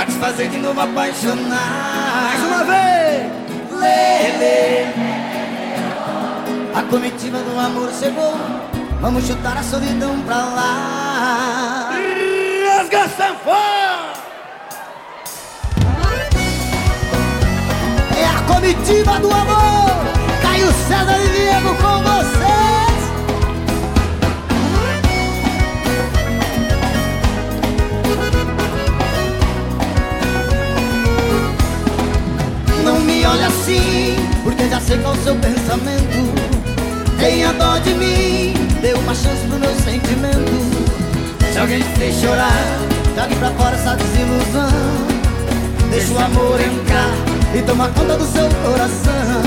pra te fazer de novo apaixonar. Mais uma vez. Lê, lê. A comitiva do amor chegou, vamos chutar a solidão pra lá. Rasga a sanfona. É a comitiva do amor, Caio César e Diego com vocês. Não me olhe assim, porque já sei qual é o seu pensamento. Tenha dó de mim, dê uma chance pro meu sentimento. Se alguém te fez chorar, jogue pra fora essa desilusão. Deixa o amor entrar e toma conta do seu coração.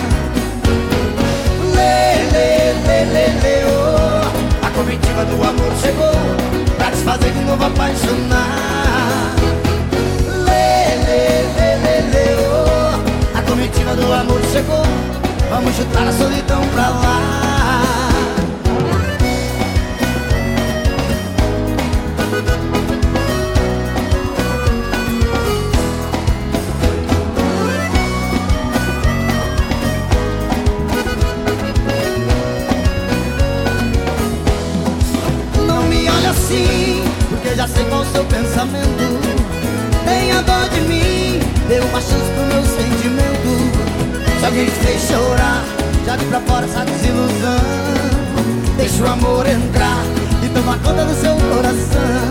Lê, lê, lê, lê, lê, oh. A comitiva do amor chegou pra te fazer de novo apaixonar. Lê, lê, lê, lê, lê, oh. A comitiva do amor chegou, vamos chutar a solidão pra lá. Porque já sei qual é o seu pensamento. Tenha dó de mim, dê uma chance pro meu sentimento. Se alguém te fez chorar, jogue pra fora essa desilusão. Deixa o amor entrar e toma conta do seu coração.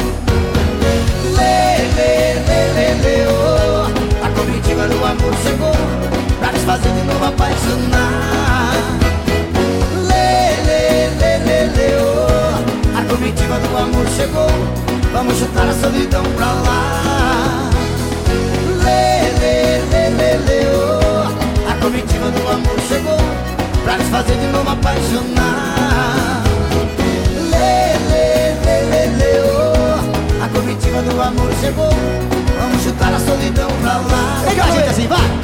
Lê, lê, lê, lê, lê, oh. A comitiva do amor chegou pra te fazer de novo apaixonar. Lê, lê, lê, lê, lê, oh. A comitiva do amor chegou, vamos chutar a solidão pra lá. Lê, lê, lê, lê, lê, oh. A comitiva do amor chegou pra te fazer de novo apaixonar. Lê, lê, lê, lê, lê, oh. A comitiva do amor chegou, vamos chutar a solidão pra lá. Legal, gente, assim, vai!